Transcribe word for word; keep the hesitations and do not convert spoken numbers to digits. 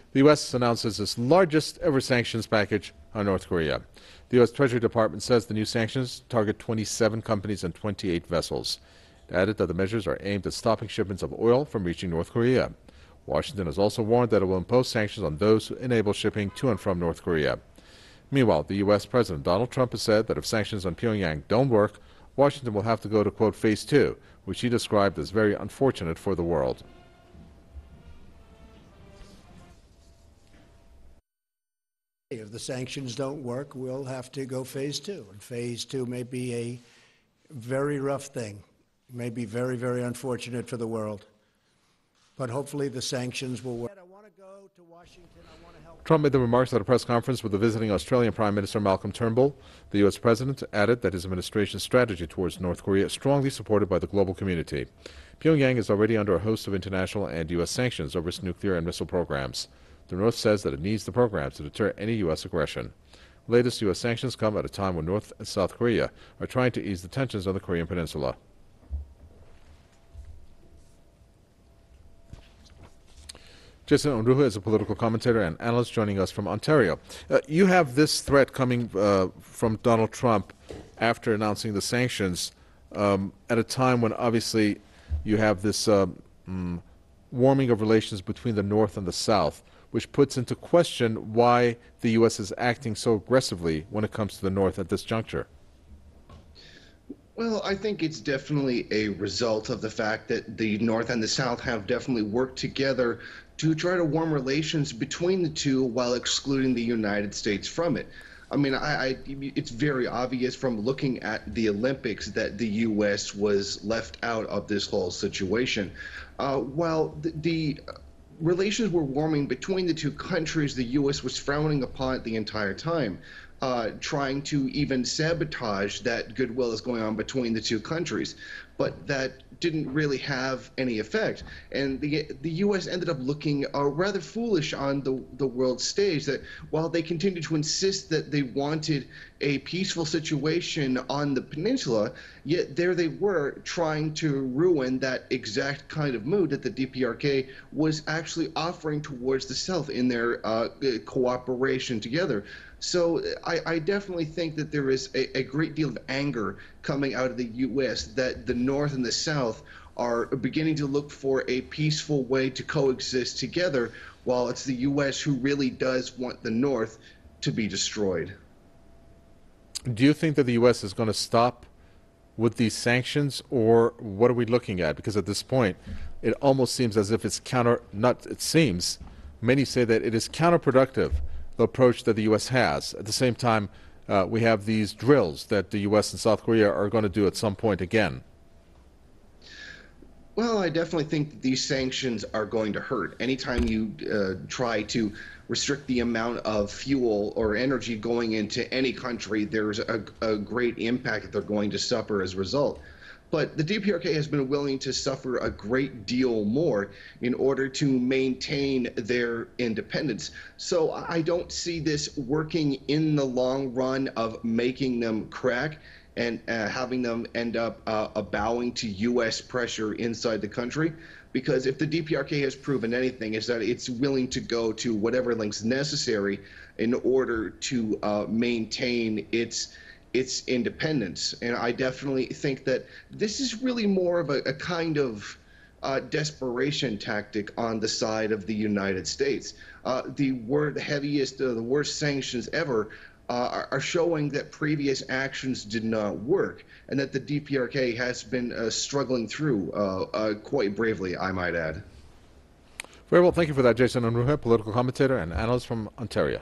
The U S announces its largest ever sanctions package on North Korea. The U S Treasury Department says the new sanctions target twenty-seven companies and twenty-eight vessels. It added that the measures are aimed at stopping shipments of oil from reaching North Korea. Washington has also warned that it will impose sanctions on those who enable shipping to and from North Korea. Meanwhile, the U S President Donald Trump has said that if sanctions on Pyongyang don't work, Washington will have to go to, quote, phase two, which he described as very unfortunate for the world. If the sanctions don't work, we'll have to go phase two. And phase two may be a very rough thing, may be very, very unfortunate for the world. But hopefully the sanctions will work. I want to go to Washington. I want to help. Trump made the remarks at a press conference with the visiting Australian Prime Minister Malcolm Turnbull. The U S president added that his administration's strategy towards North Korea is strongly supported by the global community. Pyongyang is already under a host of international and U S sanctions over its nuclear and missile programs. The North says that it needs the programs to deter any U S aggression. The latest U S sanctions come at a time when North and South Korea are trying to ease the tensions on the Korean peninsula. Jason Onruhe is a political commentator and analyst joining us from Ontario. Uh, you have this threat coming uh, from Donald Trump after announcing the sanctions um, at a time when obviously you have this uh, mm, warming of relations between the North and the South, which puts into question why the U S is acting so aggressively when it comes to the North at this juncture. Well, I think it's definitely a result of the fact that the North and the South have definitely worked together to try to warm relations between the two while excluding the United States from it. I mean, I, I, it's very obvious from looking at the Olympics that the U S was left out of this whole situation. Uh, while the, the relations were warming between the two countries, the U S was frowning upon it the entire time, uh, trying to even sabotage that goodwill that's going on between the two countries. But that didn't really have any effect. And the the U S ended up looking uh, rather foolish on the, the world stage, that while they continued to insist that they wanted a peaceful situation on the peninsula, yet there they were trying to ruin that exact kind of mood that the D P R K was actually offering towards the South in their uh, cooperation together. So I, I definitely think that there is a, a great deal of anger coming out of the U S that the North and the South are beginning to look for a peaceful way to coexist together, while it's the U S who really does want the North to be destroyed. Do you think that the U S is going to stop with these sanctions, or what are we looking at? Because at this point, it almost seems as if it's counter, not it seems, many say that it is counterproductive, the approach that the U S has. At the same time, uh, we have these drills that the U S and South Korea are going to do at some point again. Well, I definitely think that these sanctions are going to hurt. Anytime you uh, try to restrict the amount of fuel or energy going into any country, there's a, a great impact that they're going to suffer as a result. But the D P R K has been willing to suffer a great deal more in order to maintain their independence. So I don't see this working in the long run of making them crack and uh, having them end up uh, bowing to U S pressure inside the country. Because if the D P R K has proven anything, is that it's willing to go to whatever lengths necessary in order to uh, maintain its its independence. And I definitely think that this is really more of a, a kind of uh, desperation tactic on the side of the United States. Uh, the word, heaviest, uh, the worst sanctions ever uh, are, are showing that previous actions did not work, and that the D P R K has been uh, struggling through uh, uh, quite bravely, I might add. Very well. Thank you for that, Jason Onruhe, political commentator and analyst from Ontario.